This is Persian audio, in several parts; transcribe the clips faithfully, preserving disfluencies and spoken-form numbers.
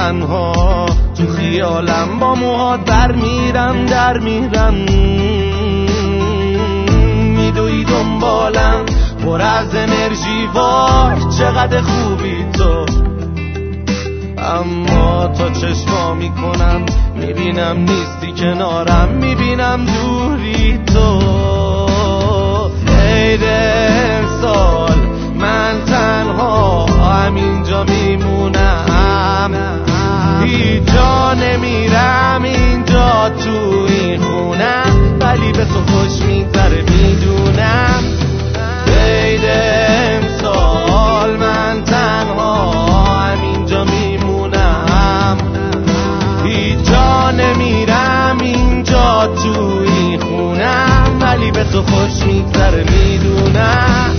تنها تو خیالم با موهات بر میرم در میرم، میدوی دنبالم پر از انرژی، وای چقدر خوبی تو. اما تا چشما میکنم میبینم نیستی کنارم، میبینم دوری تو. عید امسال من تنها همینجا میمونم، هیچ جا نمیرم اینجا تو این خونم، ولی به تو خوش میگذره میدونم. عید امسال من تنها همینجا میمونم، هیچ جا نمیرم اینجا تو این خونم، ولی به تو خوش میگذره میدونم.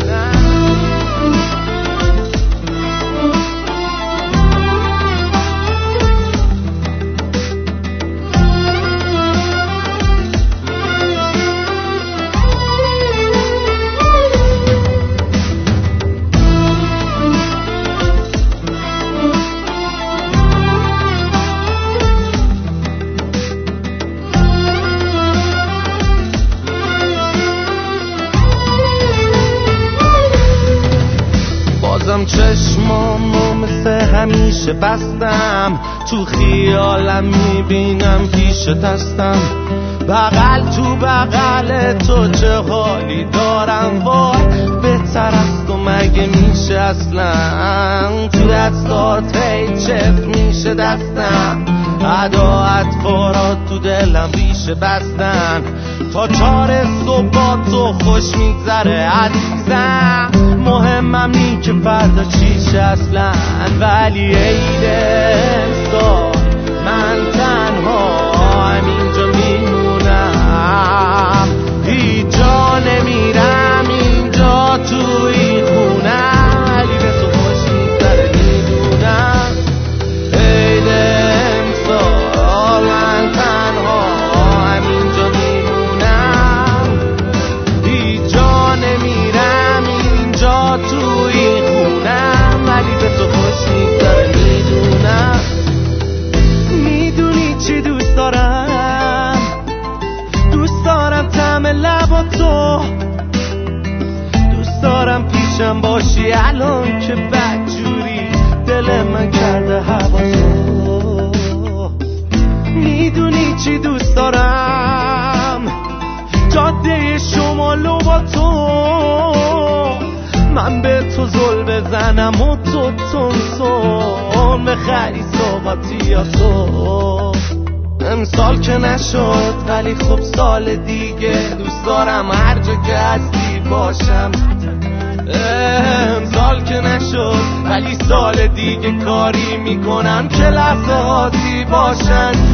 چشمامو مثل همیشه بستم، تو خیالم میبینم پیشت هستم، بغل تو بغل تو چه حالی دارم، وای بهتر از تو مگه میشه اصلا، تو دستات هی چف میشه دستم، ادا اطفارات تو دلم ریشه بستن، تا چار صبح با تو خوش میگذره عزیزم، مهمم نی که فردا چیشه اصلا، ولی عید امسال من تنها همینجا میمونم، هیچ جا نمیرم اینجا تو این خونم، ولی به تو خوش میگذره میدونم. عید امسال من تنها همینجا میمونم، هیچ جا نمیرم اینجا تو این خونم، ولی به تو خوش میگذره میدونم. میدونی چی دوست دارم؟ دوست دارم طعم لبا تو، دوست دارم پیشم باشی الان که بدجوری دل من کرده هوا تو. میدونی چی دوست دارم؟ جاده شمالو با تو، من به تو زل بزنم و تو تونسون بخری صحباتی یا تو. امسال که نشد ولی خب سال دیگه دوست دارم هر جا که هستی باشم. امسال که نشد ولی سال دیگه کاری میکنم که لحظه هاتی باشن.